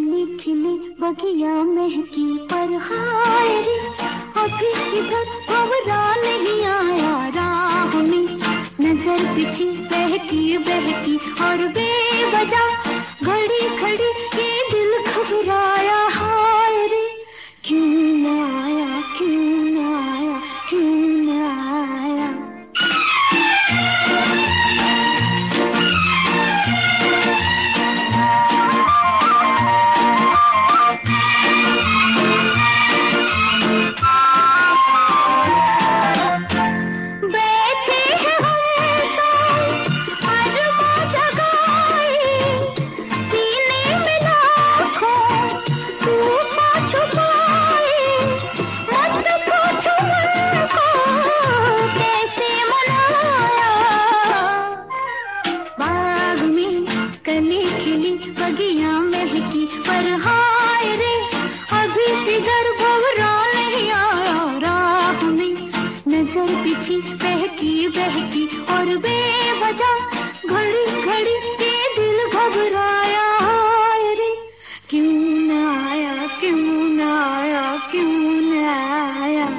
कली खिली बगिया महकी पर हाय रे, अभी इधर भंवरा नहीं आया राह में। नजर पिछी बहकी बहकी और बेवजह घड़ी खड़ी ये दिल घबराया। हाय रे, क्यों न आया, क्यों न आया, क्यों न आया। बगिया महकी पर हाय रे, अभी इधर भंवरा नहीं आया राह में। नजर पिछी बहकी बहकी और बेवजह घड़ी घड़ी ये दिल घबराया। हाय रे, क्यों न आया, क्यों न आया, क्यों न आया।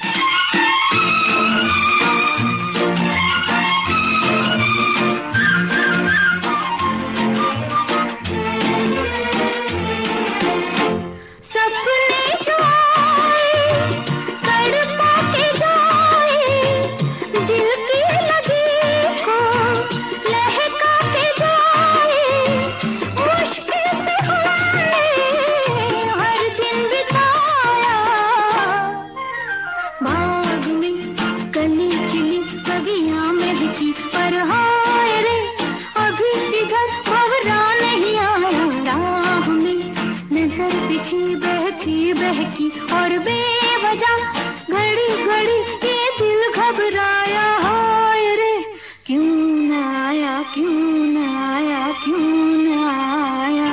बगिया महकी पर हाय रे, अभी इधर भंवरा नहीं आया राह में। नजर पिछी बहकी बहकी और बेवजह घड़ी घड़ी ये दिल घबराया। हाय रे, क्यों न आया, क्यों न आया, क्यों न आया।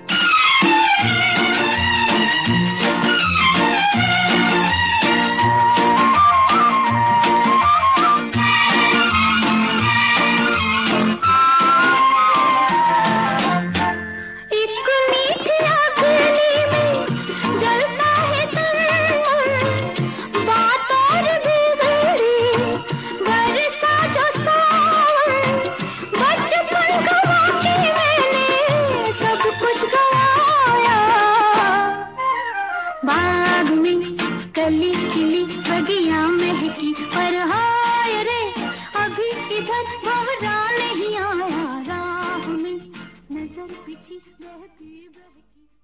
बाग में कली खिली बगिया महकी पर हाय रे, अभी इधर भंवरा नहीं आया राह में। नजर पिछी बहकी बहकी।